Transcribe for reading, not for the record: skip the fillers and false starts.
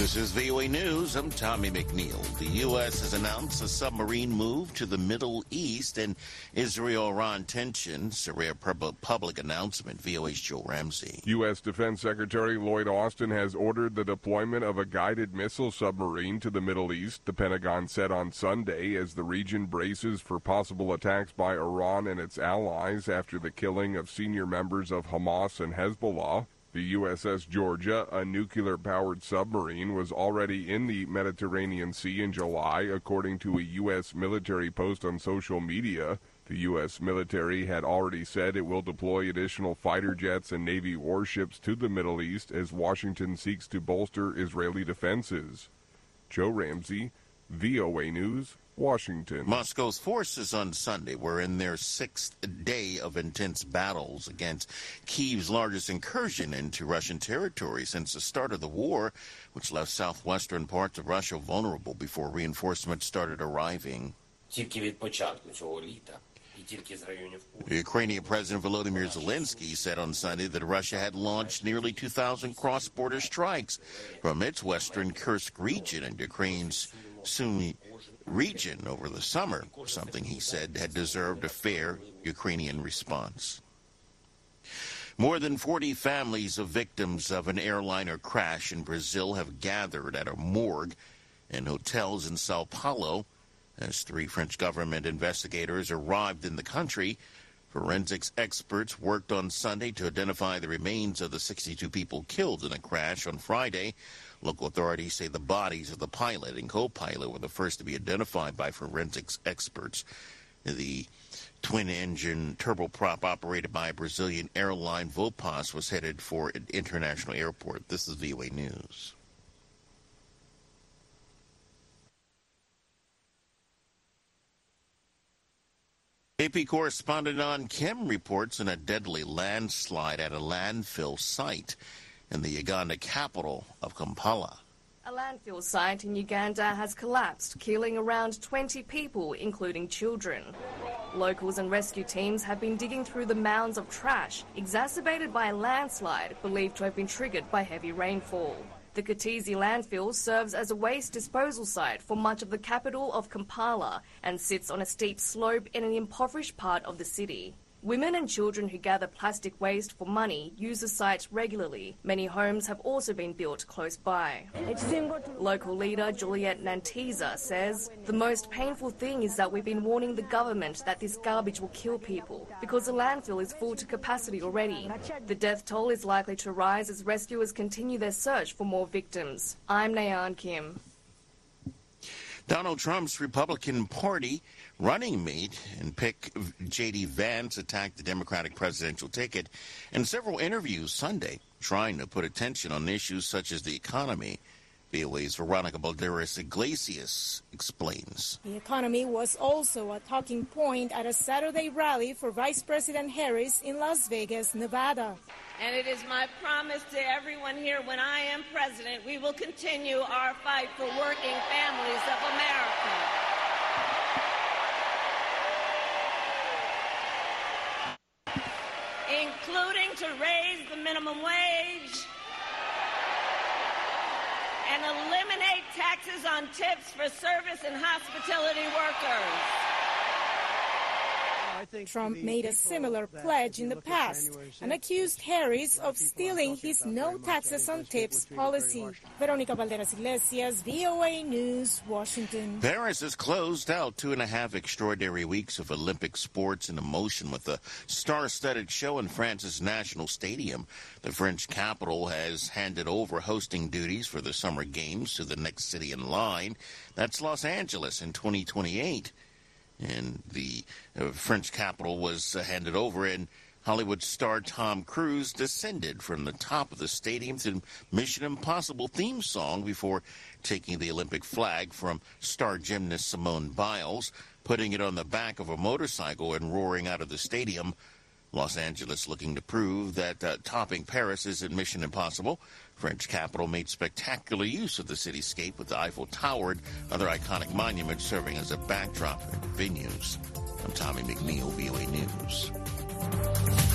This is VOA News. I'm Tommy McNeil. The U.S. has announced a submarine move to the Middle East and Israel-Iran tensions. A rare public announcement. VOA's Joe Ramsey. U.S. Defense Secretary Lloyd Austin has ordered the deployment of a guided missile submarine to the Middle East, the Pentagon said on Sunday, as the region braces for possible attacks by Iran and its allies after the killing of senior members of Hamas and Hezbollah. The USS Georgia, a nuclear-powered submarine, was already in the Mediterranean Sea in July, according to a U.S. military post on social media. The U.S. military had already said it will deploy additional fighter jets and Navy warships to the Middle East as Washington seeks to bolster Israeli defenses. Joe Ramsey, VOA News, Washington. Moscow's forces on Sunday were in their sixth day of intense battles against Kyiv's largest incursion into Russian territory since the start of the war, which left southwestern parts of Russia vulnerable before reinforcements started arriving. The Ukrainian President Volodymyr Zelensky said on Sunday that Russia had launched nearly 2,000 cross-border strikes from its western Kursk region and Ukraine's Sumy region over the summer, something he said had deserved a fair Ukrainian response. More than 40 families of victims of an airliner crash in Brazil have gathered at a morgue and hotels in Sao Paulo as 3 French government investigators arrived in the country. Forensics experts worked on Sunday to identify the remains of the 62 people killed in the crash on Friday. Local authorities say the bodies of the pilot and co-pilot were the first to be identified by forensics experts. The twin-engine turboprop operated by Brazilian airline Vopas was headed for an international airport. This is VOA News. AP correspondent An Kim reports on a deadly landslide at a landfill site in the Uganda capital of Kampala. A landfill site in Uganda has collapsed, killing around 20 people, including children. Locals and rescue teams have been digging through the mounds of trash, exacerbated by a landslide believed to have been triggered by heavy rainfall. The Katizi landfill serves as a waste disposal site for much of the capital of Kampala and sits on a steep slope in an impoverished part of the city. Women and children who gather plastic waste for money use the site regularly. Many homes have also been built close by. Local leader Juliet Nantiza says, "The most painful thing is that we've been warning the government that this garbage will kill people because the landfill is full to capacity already. The death toll is likely to rise as rescuers continue their search for more victims." I'm Nayan Kim. Donald Trump's Republican Party running mate and pick J.D. Vance attacked the Democratic presidential ticket in several interviews Sunday, trying to put attention on issues such as the economy. VOA's Veronica Balderas Iglesias explains. The economy was also a talking point at a Saturday rally for Vice President Harris in Las Vegas, Nevada. And it is my promise to everyone here, when I am president, we will continue our fight for working families of America. Including to raise the minimum wage and eliminate taxes on tips for service and hospitality workers. Trump made a similar pledge in the past and accused Harris of stealing his no taxes on tips policy. Veronica Balderas Iglesias, VOA News, Washington. Paris has closed out 2.5 extraordinary weeks of Olympic sports and emotion with a star-studded show in France's National Stadium. The French capital has handed over hosting duties for the Summer Games to the next city in line. That's Los Angeles in 2028. And the French capital was handed over, and Hollywood star Tom Cruise descended from the top of the stadium to Mission Impossible theme song before taking the Olympic flag from star gymnast Simone Biles, putting it on the back of a motorcycle and roaring out of the stadium. Los Angeles looking to prove that topping Paris isn't Mission Impossible. French capital made spectacular use of the cityscape with the Eiffel Tower and other iconic monuments serving as a backdrop and venues. I'm Tommy McNeil, VOA News.